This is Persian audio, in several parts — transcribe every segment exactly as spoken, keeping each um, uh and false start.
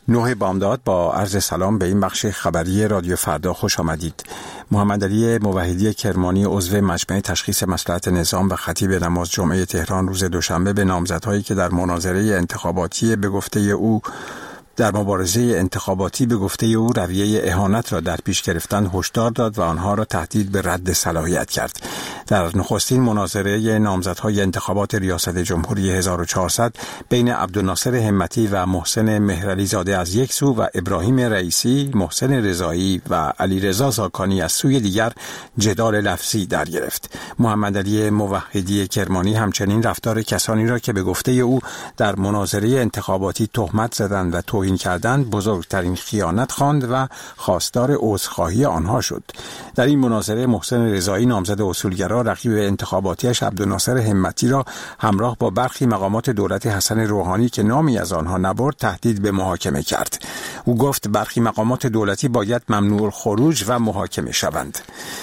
نوح بامداد با عرض سلام به این بخش خبری رادیو فردا خوش آمدید. محمد علی موحدی کرمانی عضو مجمع تشخیص مصلحت نظام و خطیب نماز جمعه تهران روز دوشنبه به نامزدهایی که در مناظره انتخاباتی به گفته او در مبارزه انتخاباتی به گفته او رویه اهانت را در پیش گرفتن هشدار داد و آنها را تهدید به رد صلاحیت کرد. در نخستین مناظره نامزدهای انتخابات ریاست جمهوری هزار و چهارصد بین عبدالناصر همتی و محسن مهرعلی زاده از یک سو و ابراهیم رئیسی، محسن رضایی و علیرضا زاکانی از سوی دیگر جدال لفظی در گرفت. محمد علی موحدی کرمانی همچنین رفتار کسانی را که به گفته او در مناظره انتخاباتی تهمت زدند و توهین کردند بزرگترین خیانت خواند و خواستار عذرخواهی آنها شد. در این مناظره محسن رضایی نامزد اصولگرا رقیب انتخاباتیش عبدالناصر همتی را همراه با برخی مقامات دولت حسن روحانی که نامی از آنها نبرد تهدید به محاکمه کرد. او گفت برخی مقامات دولتی باید ممنوع الخروج و محاکمه شوند.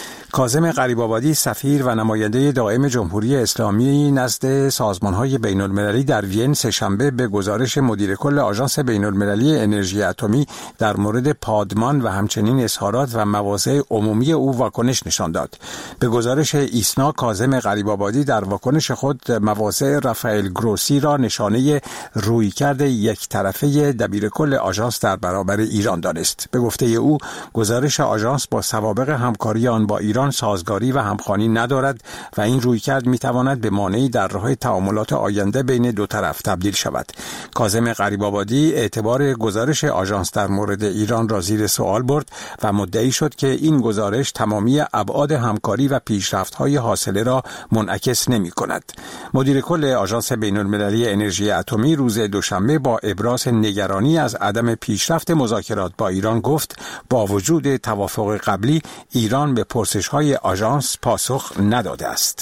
کاظم غریب‌آبادی سفیر و نماینده دائم جمهوری اسلامی نزد سازمان‌های بین‌المللی در وین سه‌شنبه به گزارش مدیر کل آژانس بین‌المللی انرژی اتمی در مورد پادمان و همچنین اظهارات و مواضع عمومی او واکنش نشان داد. به گزارش ایسنا کاظم غریب‌آبادی در واکنش خود مواضع رافائل گروسی را نشانه رویکرد یک طرفه دبیر کل آژانس در برابر ایران دانست. به گفته او گزارش آژانس با سوابق همکاری آن با ایران سازگاری و همخوانی ندارد و این رویکرد میتواند به مانعی در راه تعاملات آینده بین دو طرف تبدیل شود. کاظم غریب‌آبادی اعتبار گزارش آژانس در مورد ایران را زیر سوال برد و مدعی شد که این گزارش تمامی ابعاد همکاری و پیشرفت‌های حاصله را منعکس نمی‌کند. مدیر کل آژانس بین‌المللی انرژی اتمی روز دوشنبه با ابراز نگرانی از عدم پیشرفت مذاکرات با ایران گفت با وجود توافق قبلی ایران به پرسش های آژانس پاسخ نداده است.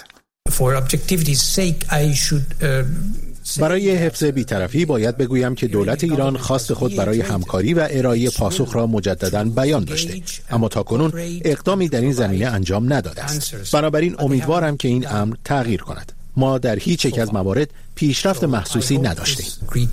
برای حفظ بی‌طرفی باید بگویم که دولت ایران خواست خود برای همکاری و ارائه پاسخ را مجدداً بیان داشته، اما تاکنون اقدامی در این زمینه انجام نداده است. بنابراین امیدوارم که این امر تغییر کند. ما در هیچ یک از موارد پیشرفت محسوسی نداشتیم.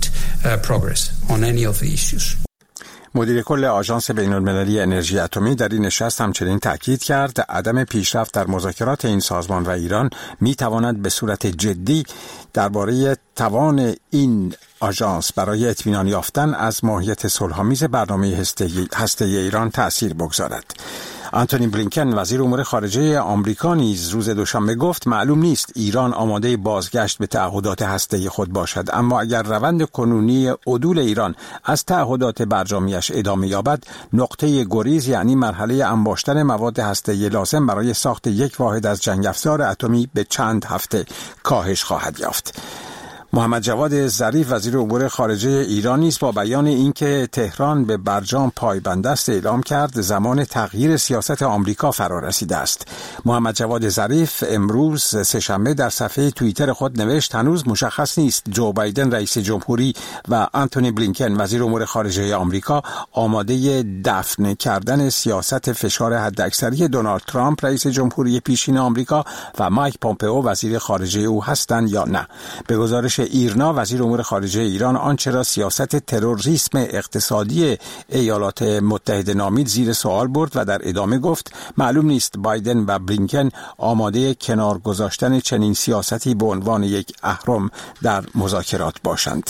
مدیر کل آژانس بین‌المللی انرژی اتمی در این نشست همچنین تاکید کرد عدم پیشرفت در مذاکرات این سازمان و ایران میتواند به صورت جدی درباره توان این آژانس برای اطمینان یافتن از ماهیت صلح‌آمیز برنامه هسته‌ای ایران تأثیر بگذارد. آنتونی بلینکن وزیر امور خارجه آمریکا نیز روز دوشنبه گفت معلوم نیست ایران آماده بازگشت به تعهدات هسته‌ای خود باشد، اما اگر روند کنونی عدول ایران از تعهدات برجامیش ادامه یابد نقطه گریز یعنی مرحله انباشتن مواد هسته‌ای لازم برای ساخت یک واحد از جنگ افزار اتمی به چند هفته کاهش خواهد یافت. محمد جواد ظریف وزیر امور خارجه ایران نیز با بیان اینکه تهران به برجام پایبند است اعلام کرد زمان تغییر سیاست آمریکا فرا رسیده است. محمد جواد ظریف امروز سه‌شنبه در صفحه توییتر خود نوشت هنوز مشخص نیست جو بایدن رئیس جمهوری و آنتونی بلینکن وزیر امور خارجه آمریکا آماده دفن کردن سیاست فشار حداکثری دونالد ترامپ رئیس جمهوری پیشین آمریکا و مایک پومپئو وزیر خارجه او هستند یا نه. به گزارش ایرنا وزیر امور خارجه ایران آنچه را سیاست تروریسم اقتصادی ایالات متحده نامید زیر سوال برد و در ادامه گفت معلوم نیست بایدن و بلینکن آماده کنار گذاشتن چنین سیاستی به عنوان یک اهرم در مذاکرات باشند.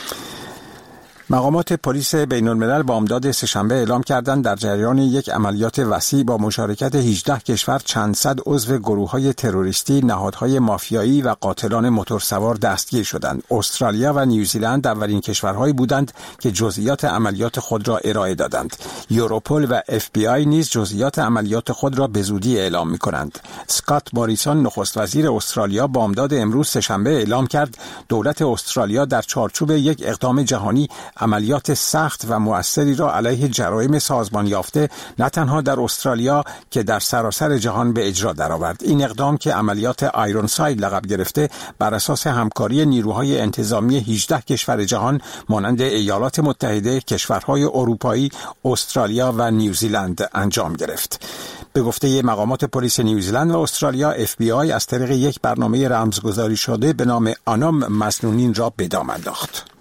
مقامات پلیس بین‌الملل بامداد سه‌شنبه اعلام کردند در جریان یک عملیات وسیع با مشارکت هجده کشور چند صد عضو گروه‌های تروریستی، نهادهای مافیایی و قاتلان موتورسوار دستگیر شدند. استرالیا و نیوزیلند اولین کشورهایی بودند که جزئیات عملیات خود را ارائه دادند. یوروپول و اف بی آی نیز جزئیات عملیات خود را به زودی اعلام می‌کنند. اسکات موریسون نخست وزیر استرالیا بامداد امروز سه‌شنبه اعلام کرد دولت استرالیا در چارچوب یک اقدام جهانی عملیات سخت و مؤثری را علیه جرایم سازمان یافته نه تنها در استرالیا که در سراسر جهان به اجرا درآورد. این اقدام که عملیات آیرون ساید لقب گرفته بر اساس همکاری نیروهای انتظامی هجده کشور جهان مانند ایالات متحده، کشورهای اروپایی، استرالیا و نیوزیلند انجام گرفت. به گفته مقامات پلیس نیوزیلند و استرالیا، اف بی آی از طریق یک برنامه رمزگذاری شده به نام آنام مسنونین را به دام انداخت.